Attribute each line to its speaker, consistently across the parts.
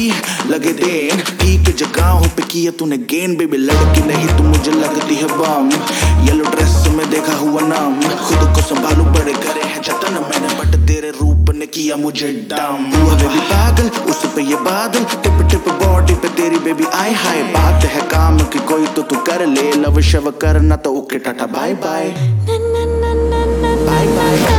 Speaker 1: लड़की लगे देन, ठीक जगहों पे किया तूने गेन। बेबी लड़की नहीं तू मुझे लगती है बम, येलो ड्रेस में देखा हुआ नाम। खुद को संभालू बड़े करे हैं जतन मैंने, बट तेरे रूप ने किया मुझे डम। तू है बेबी पागल उस पे ये बादल, टिप टिप बॉडी पे तेरी बेबी आए हाय। बात है काम की कोई तो तू कर ले, लव शव करना तो okay tata bye bye bye bye.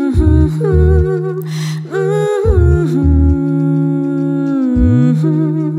Speaker 2: Mm-hmm.